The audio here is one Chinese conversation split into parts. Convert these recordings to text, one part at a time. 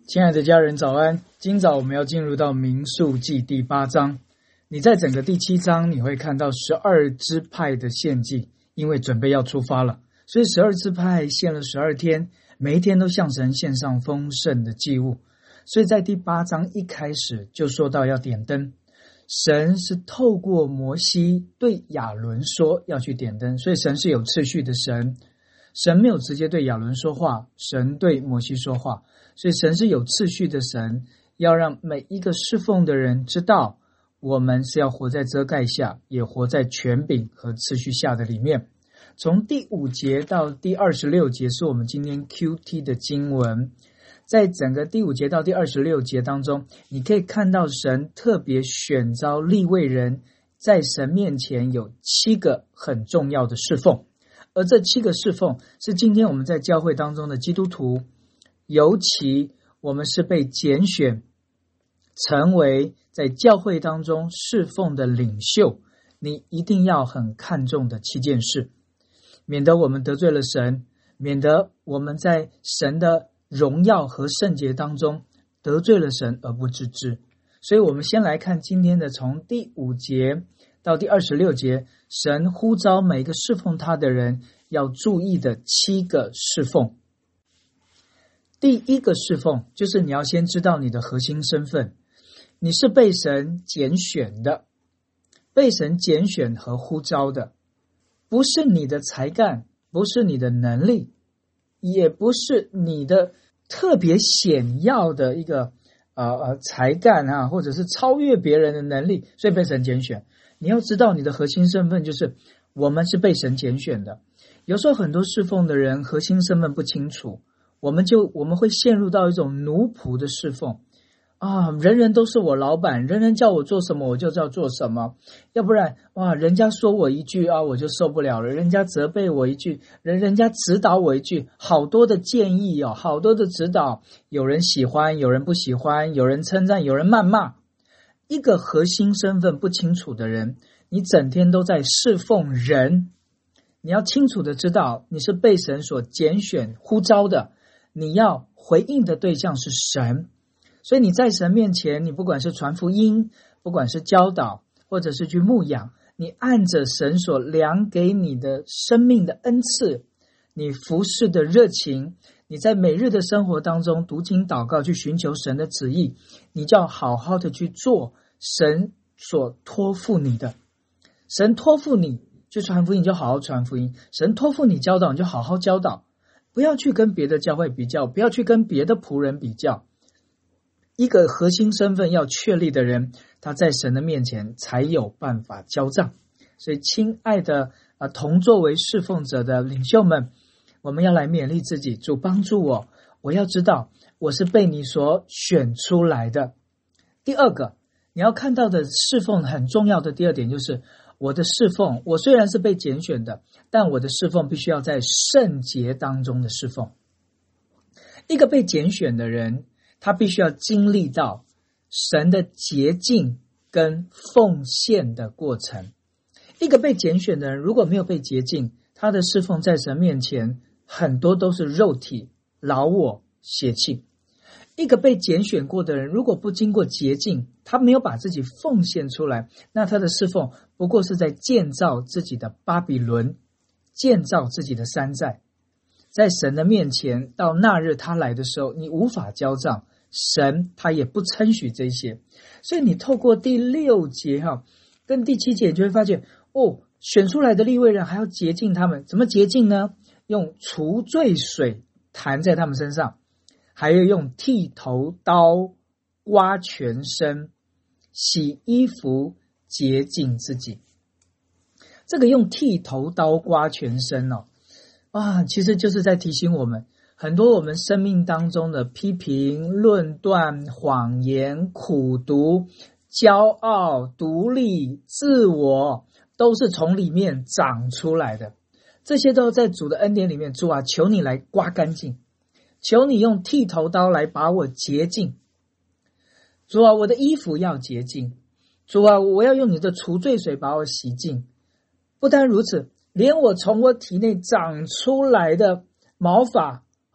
亲爱的家人早安，今早我们要进入到民数记第8章。你在整个第7章你会看到12支派的献祭，因为准备要出发了，所以12支派献了12天，每一天都向神献上丰盛的祭物。所以在第8章一开始就说到要点灯，神是透过摩西对亚伦说要去点灯，所以神是有次序的神，神没有直接对亚伦说话，神对摩西说话，所以神是有次序的神，要让每一个侍奉的人知道，我们是要活在遮盖下，也活在权柄和次序下的里面。从第5节到第26节是我们今天 QT 的经文，在整个第5节到第26节当中，你可以看到神特别选召利未人，在神面前有7个很重要的侍奉，而这7个侍奉是今天我们在教会当中的基督徒，尤其我们是被拣选成为在教会当中侍奉的领袖，你一定要很看重的7件事，免得我们得罪了神，免得我们在神的荣耀和圣洁当中得罪了神而不自知。所以我们先来看今天的从第5节到第26节，神呼召每个侍奉他的人要注意的7个侍奉。第一个侍奉就是你要先知道你的核心身份，你是被神拣选的，被神拣选和呼召的，不是你的才干，不是你的能力，也不是你的特别显要的一个才干啊，或者是超越别人的能力，所以被神拣选。你要知道你的核心身份就是我们是被神拣选的。有时候很多侍奉的人核心身份不清楚，我们会陷入到一种奴仆的侍奉啊，人人都是我老板，人人叫我做什么我就要做什么，要不然人家说我一句我就受不了了，人家责备我一句，人家指导我一句，好多的建议好多的指导，有人喜欢，有人不喜欢，有人称赞，有人谩骂。一个核心身份不清楚的人，你整天都在侍奉人，你要清楚的知道你是被神所拣选呼召的，你要回应的对象是神。所以你在神面前，你不管是传福音，不管是教导，或者是去牧养，你按着神所量给你的生命的恩赐，你服侍的热情，你在每日的生活当中读经祷告，去寻求神的旨意，你就要好好的去做神所托付你的。神托付你去传福音，你就好好传福音；神托付你教导，你就好好教导。不要去跟别的教会比较，不要去跟别的仆人比较。一个核心身份要确立的人，他在神的面前才有办法交账。所以亲爱的同作为侍奉者的领袖们，我们要来勉励自己，主帮助我要知道我是被你所选出来的。第二个你要看到的侍奉很重要的第二点，就是我的侍奉，我虽然是被拣选的，但我的侍奉必须要在圣洁当中的侍奉。一个被拣选的人，他必须要经历到神的洁净跟奉献的过程。一个被拣选的人如果没有被洁净，他的侍奉在神面前很多都是肉体、老我、血气。一个被拣选过的人如果不经过洁净，他没有把自己奉献出来，那他的侍奉不过是在建造自己的巴比伦，建造自己的山寨。在神的面前，到那日他来的时候，你无法交账，神他也不称许这些。所以你透过第6节跟第7节，你就会发现选出来的利未人还要洁净他们。怎么洁净呢？用除罪水弹在他们身上，还要用剃头刀刮全身，洗衣服，洁净自己。这个用剃头刀刮全身其实就是在提醒我们，很多我们生命当中的批评、论断、谎言、苦毒、骄傲、独立、自我，都是从里面长出来的。这些都在主的恩典里面，主啊，求你来刮干净，求你用剃头刀来把我洁净。主啊，我的衣服要洁净。主啊，我要用你的除罪水把我洗净。不单如此，连我从我体内长出来的毛发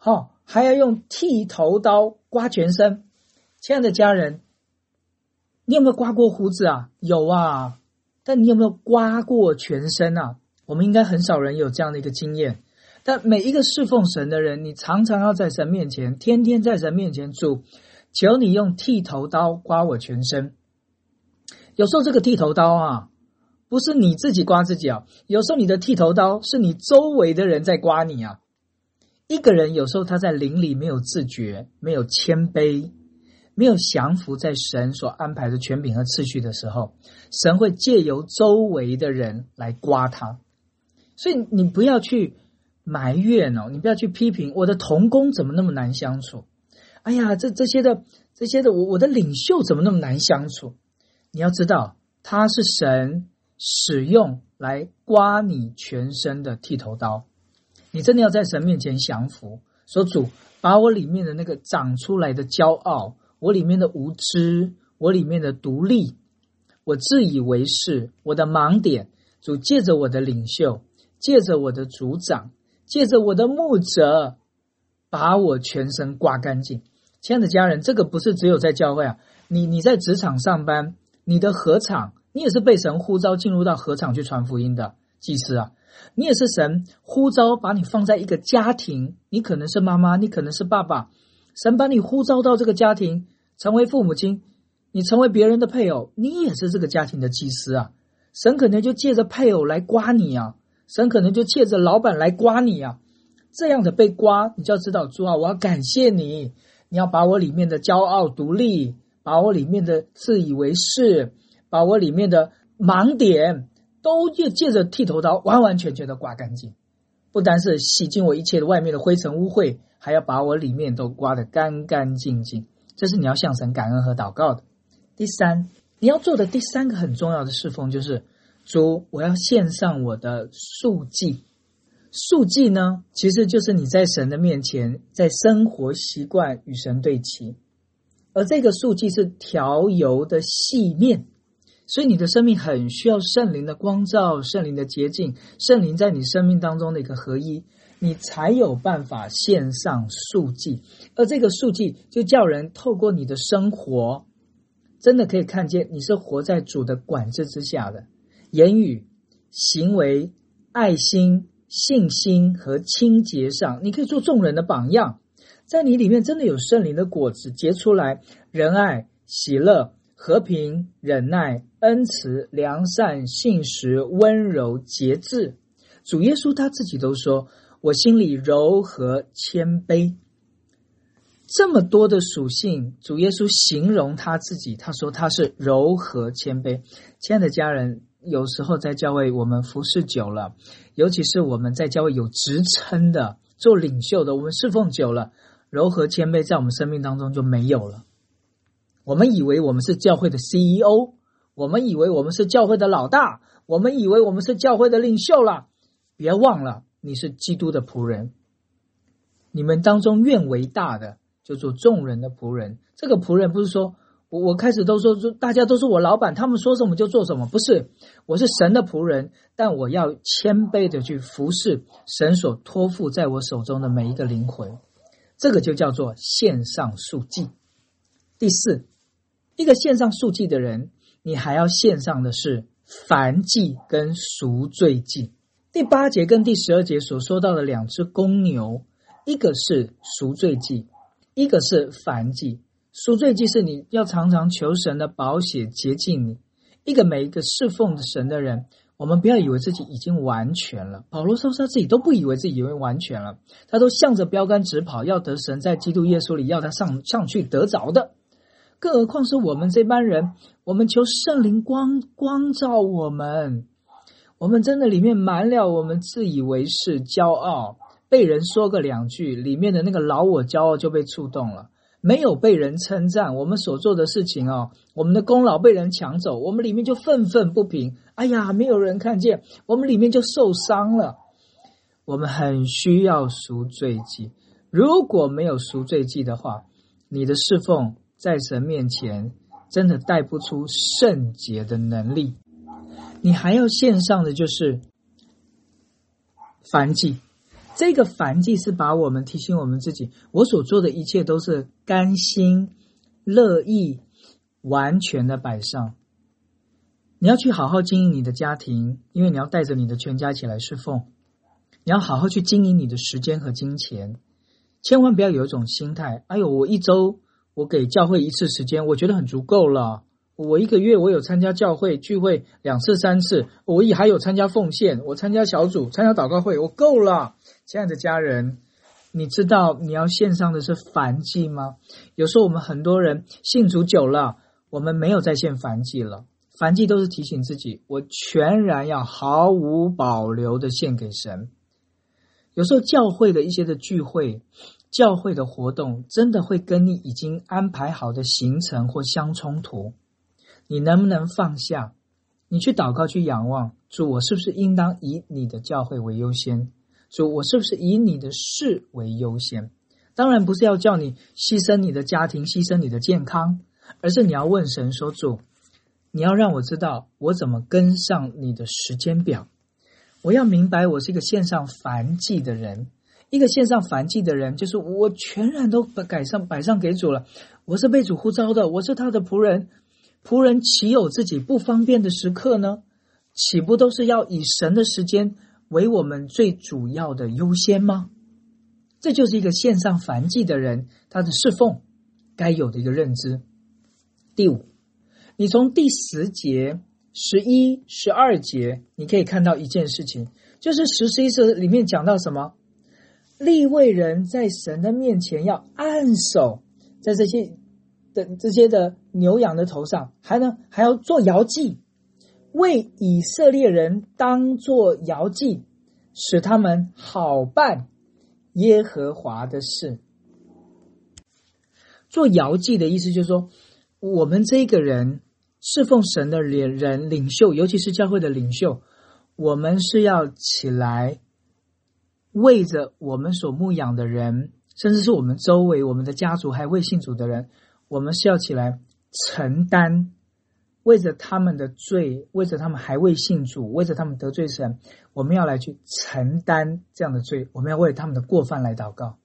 还要用剃头刀刮全身。亲爱的家人，你有没有刮过胡子啊？有啊，但你有没有刮过全身啊？我们应该很少人有这样的一个经验。但每一个侍奉神的人，你常常要在神面前，天天在神面前，主，求你用剃头刀刮我全身。有时候这个剃头刀啊，不是你自己刮自己啊，有时候你的剃头刀是你周围的人在刮你啊。一个人有时候他在灵里没有自觉，没有谦卑，没有降服在神所安排的权柄和次序的时候，神会借由周围的人来刮他。所以你不要去埋怨哦，你不要去批评我的同工怎么那么难相处，哎呀，这些的我的领袖怎么那么难相处。你要知道，他是神使用来刮你全身的剃头刀。你真的要在神面前降服，说主，把我里面的那个长出来的骄傲，我里面的无知，我里面的独立，我自以为是，我的盲点，主借着我的领袖，借着我的组长，借着我的牧者，把我全身刮干净。亲爱的家人，这个不是只有在教会啊，你在职场上班，你的禾场，你也是被神呼召进入到禾场去传福音的祭司啊。你也是神呼召把你放在一个家庭，你可能是妈妈，你可能是爸爸，神把你呼召到这个家庭，成为父母亲，你成为别人的配偶，你也是这个家庭的祭司啊。神可能就借着配偶来刮你啊，神可能就借着老板来刮你啊。这样的被刮，你就要知道，主啊，我要感谢你，你要把我里面的骄傲独立，把我里面的自以为是，把我里面的盲点都借着剃头刀完完全全的刮干净。不单是洗净我一切的外面的灰尘污秽，还要把我里面都刮得干干净净。这是你要向神感恩和祷告的。第三，你要做的第三个很重要的侍奉就是，主，我要献上我的素祭。素祭呢，其实就是你在神的面前，在生活习惯与神对齐。而这个素祭是调油的细面，所以你的生命很需要圣灵的光照，圣灵的洁净，圣灵在你生命当中的一个合一，你才有办法献上素祭。而这个素祭就叫人透过你的生活，真的可以看见你是活在主的管制之下的，言语、行为、爱心、信心和清洁上，你可以做众人的榜样。在你里面真的有圣灵的果子结出来，仁爱、喜乐、和平、忍耐、恩慈、良善、信实、温柔、节制。主耶稣他自己都说，我心里柔和谦卑。这么多的属性，主耶稣形容他自己，他说他是柔和谦卑。亲爱的家人，有时候在教会我们服侍久了，尤其是我们在教会有职称的，做领袖的，我们侍奉久了，柔和谦卑在我们生命当中就没有了。我们以为我们是教会的 CEO， 我们以为我们是教会的老大，我们以为我们是教会的领袖了。别忘了，你是基督的仆人。你们当中愿为大的，就做众人的仆人。这个仆人不是说我开始都说大家都是我老板，他们说什么就做什么，不是，我是神的仆人，但我要谦卑的去服侍神所托付在我手中的每一个灵魂。这个就叫做献上素祭。第四，一个献上素祭的人，你还要献上的是燔祭跟赎罪祭。第8节跟第12节所说到的2只公牛，一个是赎罪祭，一个是燔祭。赎罪祭是你要常常求神的宝血洁净你。每一个侍奉神的人，我们不要以为自己已经完全了。保罗说他自己都不以为自己已经完全了，他都向着标杆直跑，要得神在基督耶稣里要他上去得着的。更何况是我们这班人，我们求圣灵光照我们，我们真的里面满了我们自以为是、骄傲，被人说个2句，里面的那个老我骄傲就被触动了。没有被人称赞，我们所做的事情我们的功劳被人抢走，我们里面就愤愤不平。哎呀，没有人看见，我们里面就受伤了。我们很需要赎罪祭。如果没有赎罪祭的话，你的侍奉在神面前真的带不出圣洁的能力。你还要献上的就是燔祭。 这个燔祭是把我们提醒我们自己，我所做的一切都是甘心乐意完全的摆上。你要去好好经营你的家庭，因为你要带着你的全家一起来侍奉。你要好好去经营你的时间和金钱，千万不要有一种心态，哎呦，我一周我给教会一次时间，我觉得很足够了。我一个月我有参加教会聚会2次3次，我也还有参加奉献，我参加小组，参加祷告会，我够了。亲爱的家人，你知道你要献上的是燔祭吗？有时候我们很多人信主久了，我们没有再献燔祭了。燔祭都是提醒自己，我全然要毫无保留的献给神。有时候教会的一些的聚会，教会的活动真的会跟你已经安排好的行程或相冲突。你能不能放下？你去祷告，去仰望，主，我是不是应当以你的教会为优先？主，我是不是以你的事为优先？当然不是要叫你牺牲你的家庭，牺牲你的健康，而是你要问神说，主，你要让我知道我怎么跟上你的时间表。我要明白我是一个献上燔祭的人。一个献上燔祭的人，就是我全然都摆上给主了。我是被主呼召的，我是他的仆人。仆人岂有自己不方便的时刻呢？岂不都是要以神的时间为我们最主要的优先吗？这就是一个献上燔祭的人他的侍奉该有的一个认知。第五，你从第10节、11、12节你可以看到一件事情，就是10、11节里面讲到什么？利未人在神的面前要按手在这些的牛羊的头上，还要做摇祭，为以色列人当作摇祭，使他们好办耶和华的事。做摇祭的意思就是说，我们这个人侍奉神的人领袖，尤其是教会的领袖，我们是要起来为着我们所牧养的人，甚至是我们周围我们的家族还未信主的人，我们是要起来承担，为着他们的罪，为着他们还未信主，为着他们得罪神，我们要来去承担这样的罪，我们要为他们的过犯来祷告。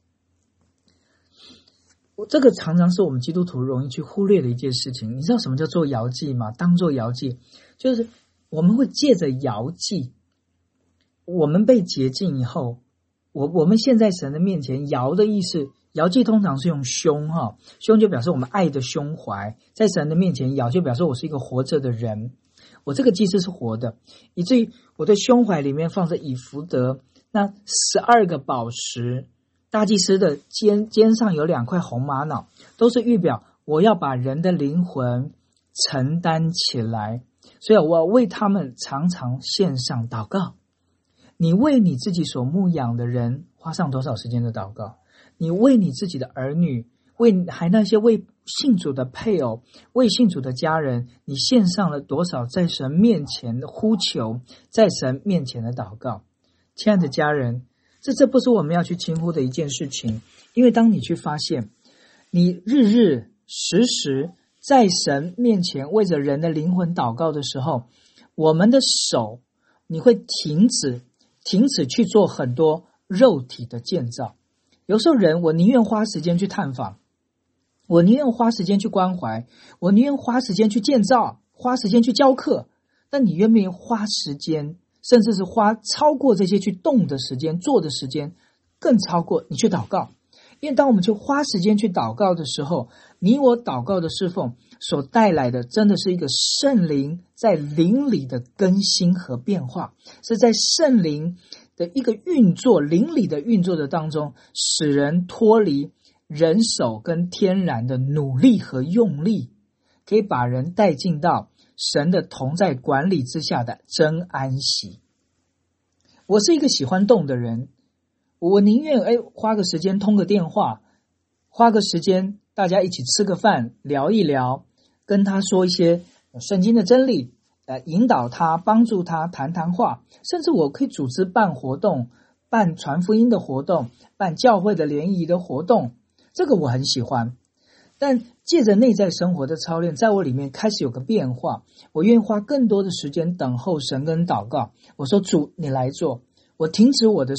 这个常常是我们基督徒容易去忽略的一件事情。你知道什么叫做摇祭吗？当做摇祭，就是我们会借着摇祭，我们被洁净以后，我们现在神的面前，摇的意思，摇祭通常是用胸胸就表示我们爱的胸怀，在神的面前摇就表示我是一个活着的人，我这个祭司是活的，以至于我的胸怀里面放着以弗得，那12个宝石，大祭司的肩上有2块红玛瑙，都是预表我要把人的灵魂承担起来，所以我要为他们常常献上祷告。你为你自己所牧养的人花上多少时间的祷告？你为你自己的儿女，还那些未信主的配偶，未信主的家人，你献上了多少在神面前的呼求，在神面前的祷告？亲爱的家人，这不是我们要去轻忽的一件事情，因为当你去发现你日日时时在神面前为着人的灵魂祷告的时候，我们的手你会停止去做很多肉体的建造。有时候人，我宁愿花时间去探访，我宁愿花时间去关怀，我宁愿花时间去建造，花时间去教课，但你愿不愿意花时间，甚至是花超过这些去动的时间，做的时间，更超过你去祷告？因为当我们去花时间去祷告的时候，你我祷告的侍奉所带来的真的是一个圣灵在灵里的更新和变化，是在圣灵的一个运作，灵里的运作的当中，使人脱离人手跟天然的努力和用力，可以把人带进到神的同在管理之下的真安息。我是一个喜欢动的人，我宁愿花个时间通个电话，花个时间大家一起吃个饭，聊一聊，跟他说一些圣经的真理，引导他，帮助他，谈谈话，甚至我可以组织办活动，办传福音的活动，办教会的联谊的活动，这个我很喜欢。但借着内在生活的操练，在我里面开始有个变化，我愿意花更多的时间等候神跟祷告。我说主，你来做，我停止我的手，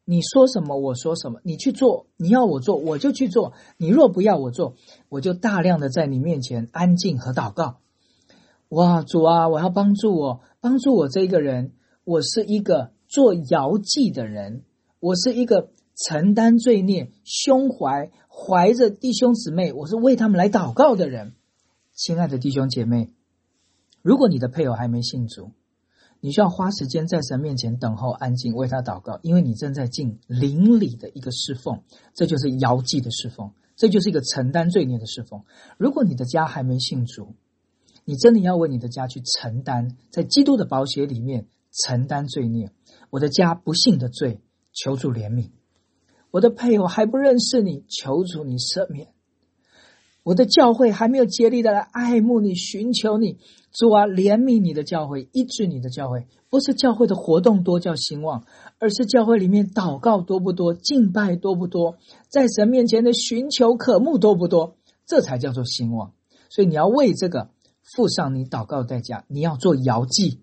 你说什么我说什么，你去做，你要我做我就去做，你若不要我做，我就大量的在你面前安静和祷告。哇，主啊，我要帮助我这个人，我是一个做摇祭的人，我是一个承担罪孽，胸怀着弟兄姊妹，我是为他们来祷告的人。亲爱的弟兄姐妹，如果你的配偶还没信主，你需要花时间在神面前等候安静，为他祷告，因为你正在尽灵里的一个侍奉，这就是摇祭的侍奉，这就是一个承担罪孽的侍奉。如果你的家还没信主，你真的要为你的家去承担，在基督的宝血里面承担罪孽。我的家不信的罪，求主怜悯。我的配偶还不认识你，求主你赦免。我的教会还没有竭力的来爱慕你，寻求你，主啊，怜悯你的教会，医治你的教会。不是教会的活动多叫兴旺，而是教会里面祷告多不多，敬拜多不多，在神面前的寻求渴慕多不多，这才叫做兴旺。所以你要为这个付上你祷告的代价，你要做摇祭，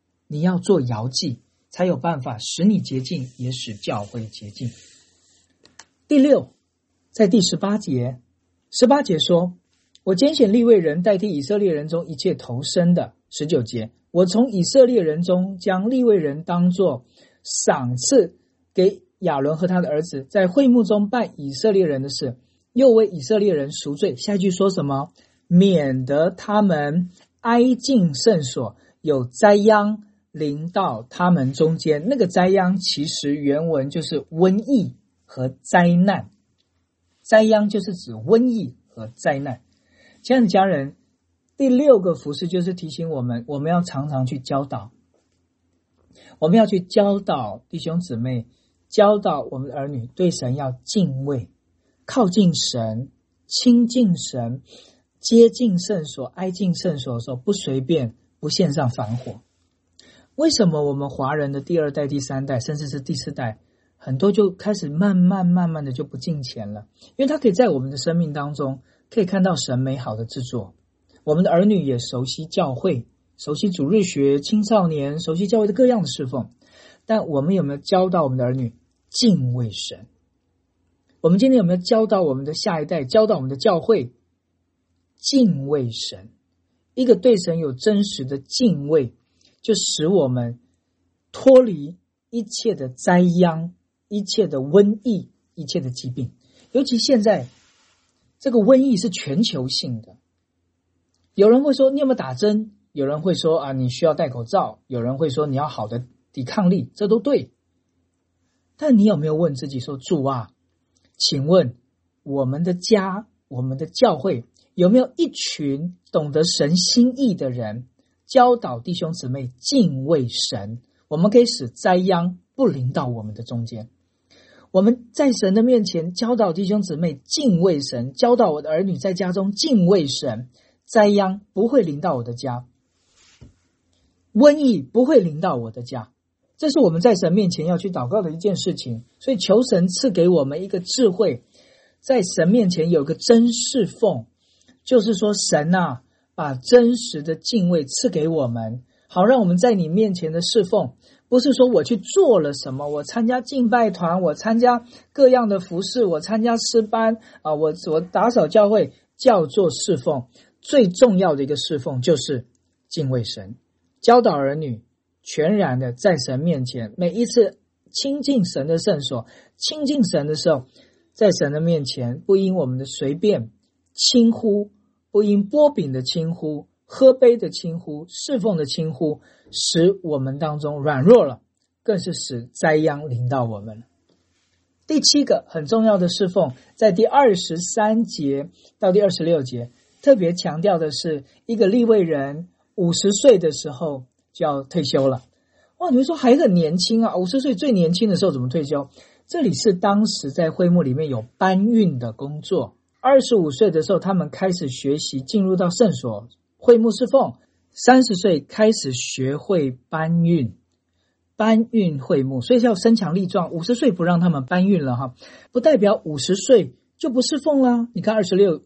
才有办法使你洁净，也使教会洁净。第六，在第18节说，我拣选利未人代替以色列人中一切投生的。19节，我从以色列人中将利未人当作赏赐给亚伦和他的儿子，在会幕中办以色列人的事，又为以色列人赎罪。下一句说什么？免得他们挨近圣所，有灾殃临到他们中间。那个灾殃其实原文就是瘟疫和灾难，灾殃就是指瘟疫和灾难。亲爱的家人，第6个服事就是提醒我们要常常去教导，我们要去教导弟兄姊妹，教导我们的儿女对神要敬畏，靠近神，亲近神，接近圣所，挨近圣所的时候不随便，不献上凡火。为什么我们华人的第2代、第3代甚至是第4代很多就开始慢慢的就不敬虔了？因为他可以在我们的生命当中可以看到神美好的制作，我们的儿女也熟悉教会，熟悉主日学，青少年熟悉教会的各样的侍奉，但我们有没有教导我们的儿女敬畏神？我们今天有没有教导我们的下一代，教导我们的教会敬畏神？一个对神有真实的敬畏，就使我们脱离一切的灾殃，一切的瘟疫，一切的疾病。尤其现在这个瘟疫是全球性的，有人会说你有没有打针，有人会说你需要戴口罩，有人会说你要好的抵抗力，这都对。但你有没有问自己说，主啊，请问我们的家，我们的教会有没有一群懂得神心意的人，教导弟兄姊妹敬畏神，我们可以使灾殃不临到我们的中间。我们在神的面前教导弟兄姊妹敬畏神，教导我的儿女在家中敬畏神，灾殃不会临到我的家，瘟疫不会临到我的家。这是我们在神面前要去祷告的一件事情。所以求神赐给我们一个智慧，在神面前有个真侍奉，就是说神啊，把真实的敬畏赐给我们，好让我们在你面前的侍奉，不是说我去做了什么，我参加敬拜团，我参加各样的服事，我参加诗班我打扫教会，叫做侍奉。最重要的一个侍奉就是敬畏神，教导儿女全然的在神面前，每一次亲近神的圣所，亲近神的时候，在神的面前不因我们的随便轻忽，不因拨饼的轻忽，喝杯的轻忽，侍奉的轻忽，使我们当中软弱了，更是使灾殃临到我们了。第7个很重要的侍奉，在第23节到第26节特别强调的是，一个利未人50岁的时候就要退休了。哇，你们说还很年轻啊，50岁最年轻的时候怎么退休？这里是当时在会幕里面有搬运的工作，25岁的时候他们开始学习进入到圣所会幕侍奉，30岁开始学会搬运会幕，所以要身强力壮。50岁不让他们搬运了哈，不代表50岁就不侍奉啦。你看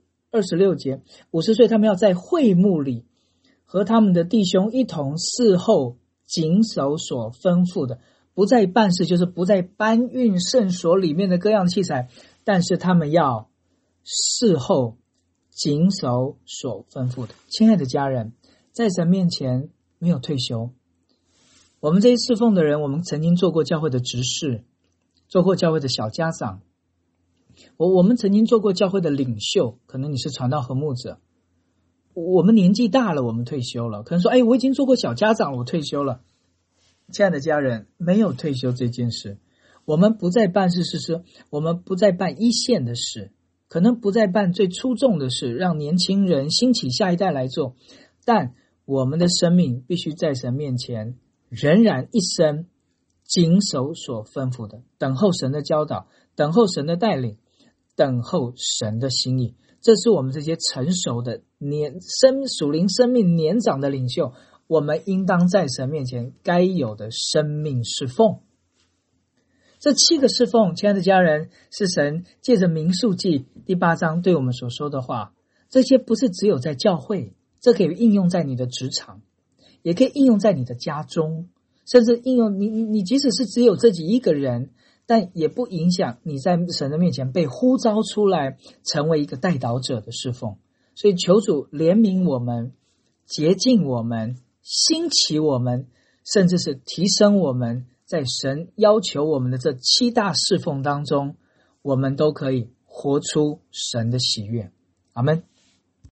26节，50岁他们要在会幕里和他们的弟兄一同侍候，谨守所吩咐的， 不在办事，就是不在搬运圣所里面的各样器材，但是他们要事后谨守所吩咐的。亲爱的家人，在神面前没有退休。我们这些侍奉的人，我们曾经做过教会的执事，做过教会的小家长，我们曾经做过教会的领袖，可能你是传道和牧者。我们年纪大了，我们退休了，可能说我已经做过小家长了，我退休了。亲爱的家人，没有退休这件事。我们不再办事，我们不再办一线的事，可能不再办最出众的事，让年轻人兴起下一代来做，但我们的生命必须在神面前仍然一生谨守所吩咐的，等候神的教导，等候神的带领，等候神的心意。这是我们这些成熟的属灵生命年长的领袖，我们应当在神面前该有的生命侍奉。这7个侍奉，亲爱的家人，是神借着民数记第8章对我们所说的话。这些不是只有在教会，这可以应用在你的职场，也可以应用在你的家中，甚至应用你即使是只有自己一个人，但也不影响你在神的面前被呼召出来成为一个代祷者的侍奉。所以求主怜悯我们，洁净我们，兴起我们，甚至是提升我们，在神要求我们的这7大侍奉当中，我们都可以活出神的喜悦。阿们。